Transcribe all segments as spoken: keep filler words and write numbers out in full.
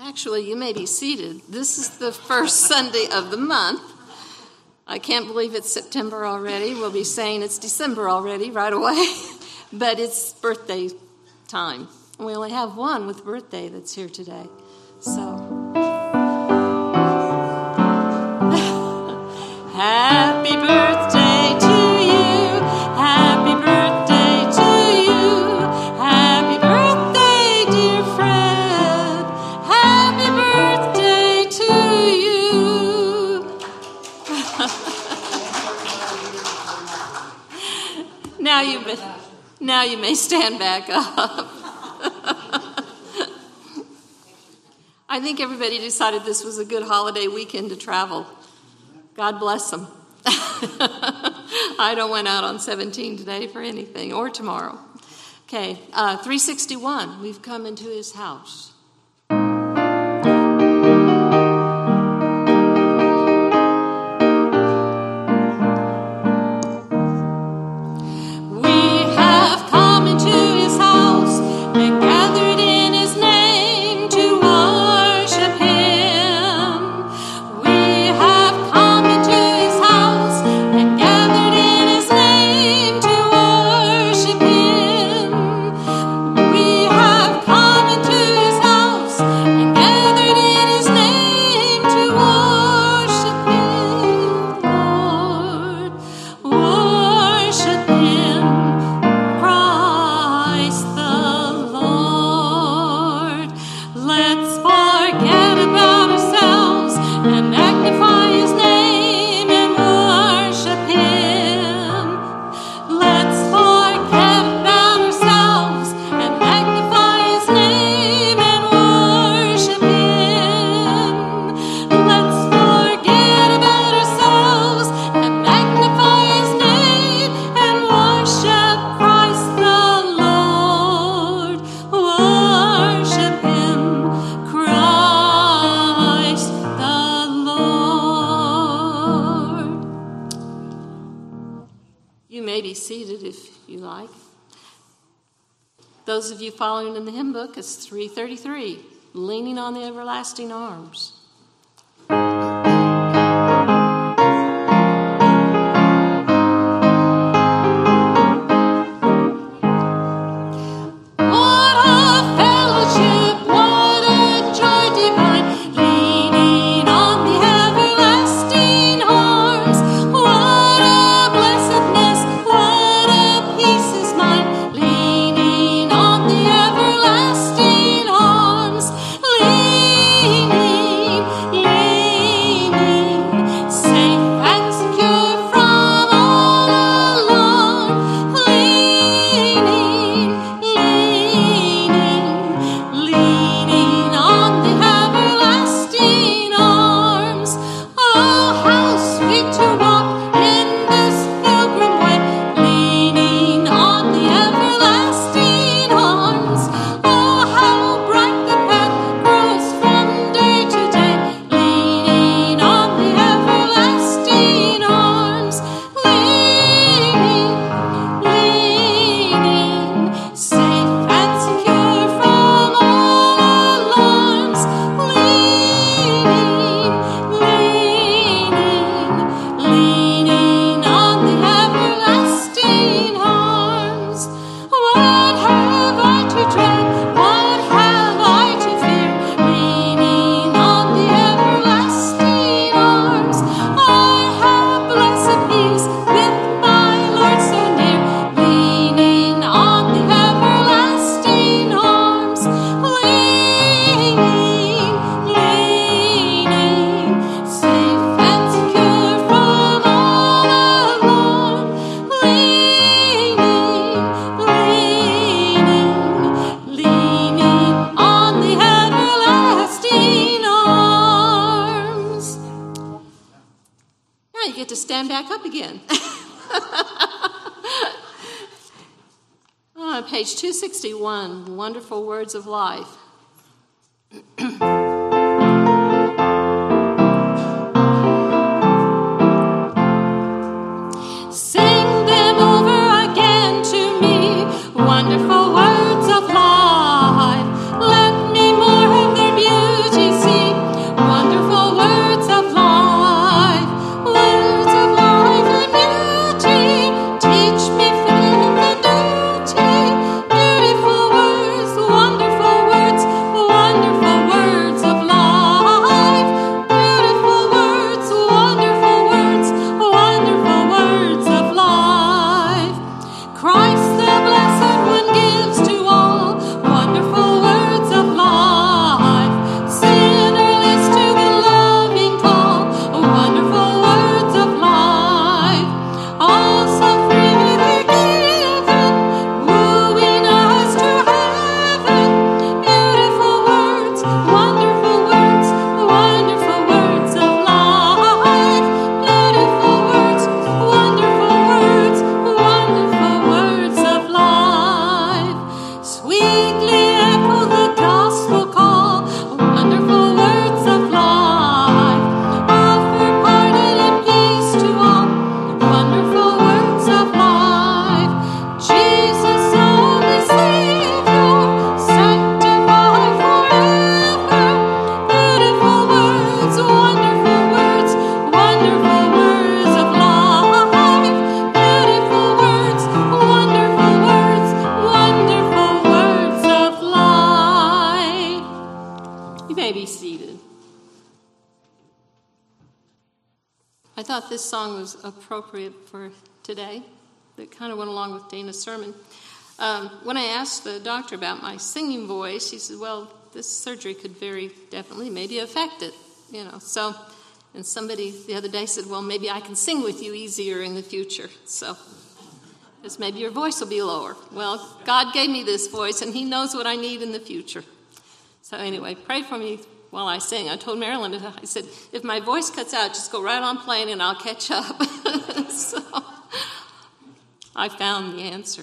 Actually, you may be seated. This is the first Sunday of the month. I can't believe it's September already. We'll be saying it's December already right away. But it's birthday time. We only have one with birthday that's here today. So, happy birthday to you. Happy birthday to you. Happy birthday, dear Fred. Happy birthday to you. Now you may, now you may stand back up. I think everybody decided this was a good holiday weekend to travel. God bless them. I don't went out on seventeen today for anything, or tomorrow. Okay, uh, three sixty-one, we've come into his house. Those of you following in the hymn book, it's three thirty-three, Leaning on the Everlasting Arms. Stand back up again. Oh, page two sixty-one, Wonderful Words of Life. Sing them over again to me, wonderful words of life. Let me more of their beauty may be seated. I thought this song was appropriate for today. It kind of went along with Dana's sermon. Um, when I asked the doctor about my singing voice, he said, well, this surgery could very definitely maybe affect it, you know. So, and somebody the other day said, well, maybe I can sing with you easier in the future. So, because maybe your voice will be lower. Well, God gave me this voice, and he knows what I need in the future. So anyway, pray for me while I sing. I told Marilyn, I said, if my voice cuts out, just go right on playing and I'll catch up. So I found the answer.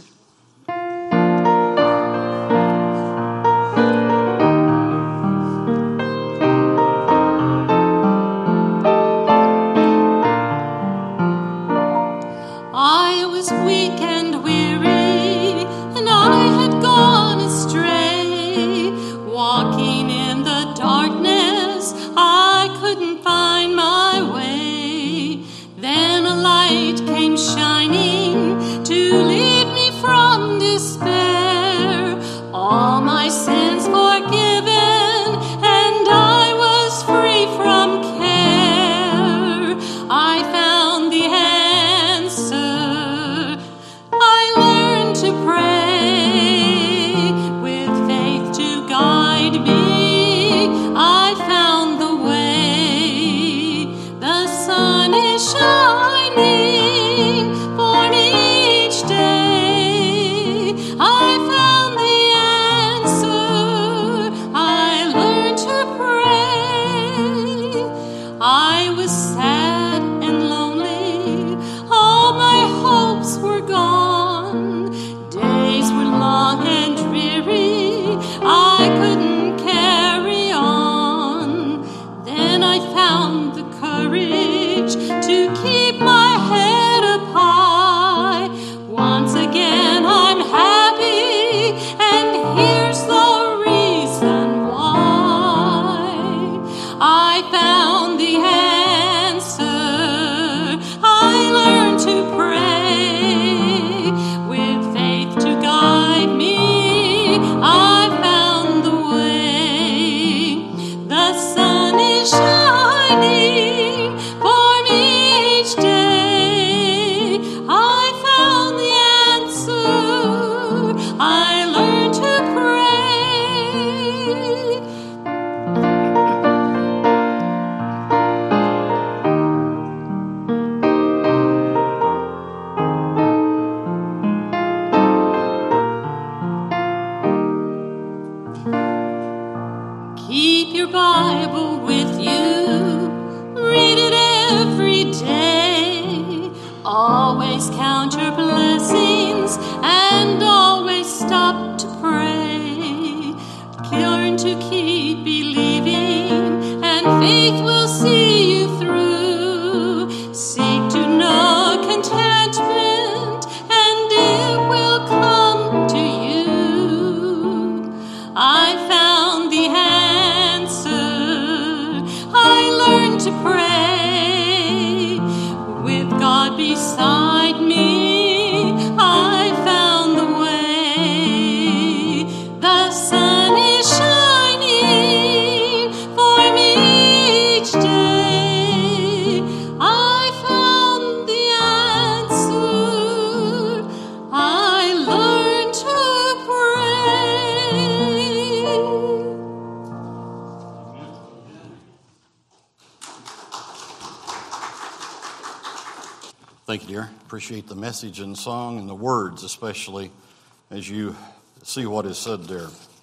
I was weak and weary, and I had gone astray, walking in the darkness, I couldn't find my way. Then a light came shining to lead me from despair. All my sins forgiven, and I was free from care. I found the answer. I learned to pray with faith to guide me. I found the way. The sun is shining for me each day. I found the answer. I learned to pray. I was sad and lonely. All my hopes were gone. Days were long and dreary. I couldn't carry on. Then I found the courage to keep my head up high. Once again I'm happy, and here's the reason why. I found the answer. I learned to pray with faith to guide me. I found the way. The sun is shining for me each day. I found the answer. I learned to pray. Keep your Bible with you. Read it every day. Always count your blessings and always stop to pray. Learn to keep believing, and faith will see you through. Seek to know contentment, and it will come to you. I found the answer. I learned to pray with God beside me. I found the way. The sun is shining for me each day. I found the answer. I learned to pray. Thank you, dear. Appreciate the message and song and the words, especially as you see what is said there.